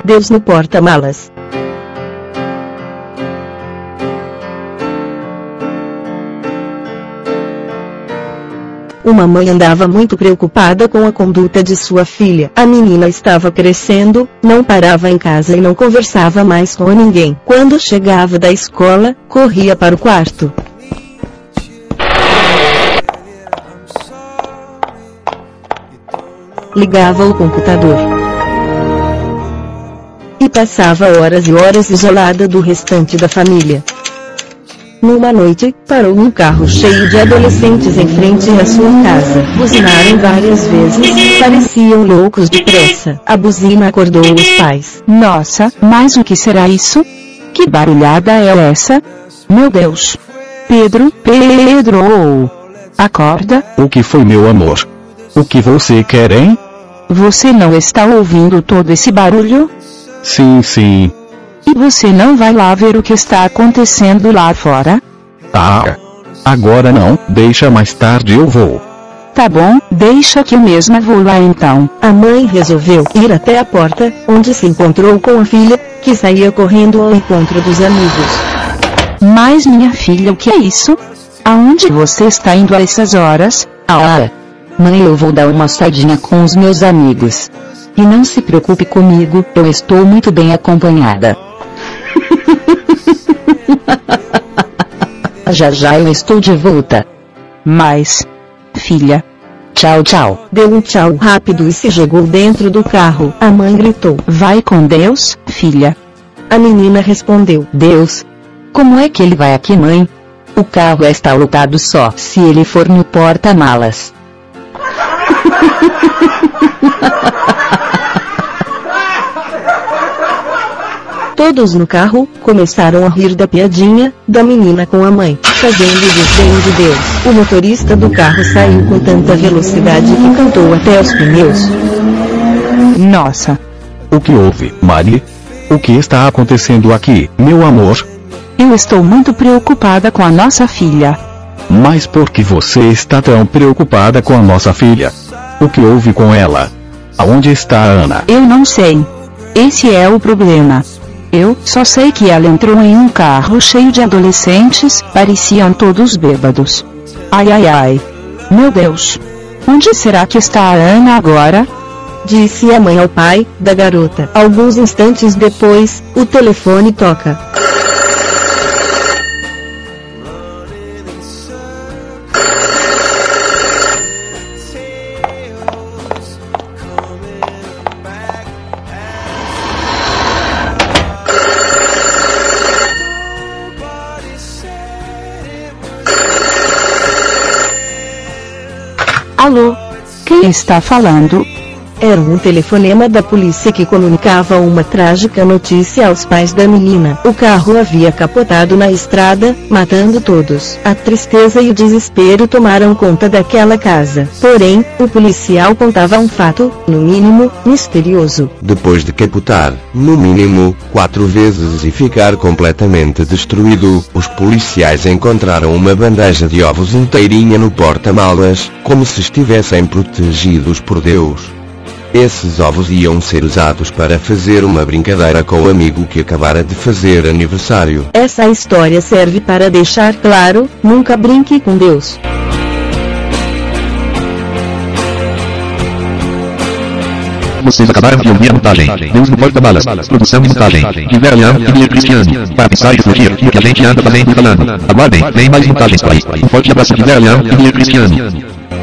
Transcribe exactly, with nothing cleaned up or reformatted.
Deus no porta-malas. Uma mãe andava muito preocupada com a conduta de sua filha. A menina estava crescendo, não parava em casa e não conversava mais com ninguém. Quando chegava da escola, corria para o quarto. Ligava o computador. E passava horas e horas isolada do restante da família. Numa noite, parou um carro cheio de adolescentes em frente à sua casa. Buzinaram várias vezes, pareciam loucos de pressa. A buzina acordou os pais. Nossa, mas o que será isso? Que barulhada é essa? Meu Deus! Pedro, Pedro! Acorda! O que foi, meu amor? O que você quer, hein? Você não está ouvindo todo esse barulho? Sim, sim. E você não vai lá ver o que está acontecendo lá fora? Ah, agora não, deixa mais tarde eu vou. Tá bom, deixa que eu mesma vou lá então. A mãe resolveu ir até a porta, onde se encontrou com a filha, que saía correndo ao encontro dos amigos. Mas minha filha, o que é isso? Aonde você está indo a essas horas? Ah, mãe, eu vou dar uma saidinha com os meus amigos. E não se preocupe comigo, eu estou muito bem acompanhada. Já já eu estou de volta. Mas, filha, tchau, tchau. Deu um tchau rápido e se jogou dentro do carro. A mãe gritou: vai com Deus, filha. A menina respondeu: Deus? Como é que ele vai aqui, mãe? O carro está lotado só se ele for no porta-malas. Todos no carro começaram a rir da piadinha da menina com a mãe, fazendo desdém de Deus. O motorista do carro saiu com tanta velocidade que cantou até os pneus. Nossa! O que houve, Mari? O que está acontecendo aqui, meu amor? Eu estou muito preocupada com a nossa filha. Mas por que você está tão preocupada com a nossa filha? O que houve com ela? Aonde está a Ana? Eu não sei. Esse é o problema. Eu só sei que ela entrou em um carro cheio de adolescentes, pareciam todos bêbados. Ai ai ai. Meu Deus. Onde será que está a Ana agora? Disse a mãe ao pai da garota. Alguns instantes depois, o telefone toca. Alô? Quem está falando? Era um telefonema da polícia que comunicava uma trágica notícia aos pais da menina. O carro havia capotado na estrada, matando todos. A tristeza e o desespero tomaram conta daquela casa. Porém, o policial contava um fato, no mínimo, misterioso. Depois de capotar, no mínimo, quatro vezes e ficar completamente destruído, os policiais encontraram uma bandeja de ovos inteirinha no porta-malas, como se estivessem protegidos por Deus. Esses ovos iam ser usados para fazer uma brincadeira com o amigo que acabara de fazer aniversário. Essa história serve para deixar claro, nunca brinque com Deus. Vocês acabaram de ouvir a montagem. Deus no porta-malas. Produção e montagem. Guilherme Leão e Guilherme Cristiano. Para pensar e refletir o que a gente anda fazendo e falando. Aguardem, vem mais montagens por aí. Um forte abraço, Guilherme Leão e Guilherme Cristiano.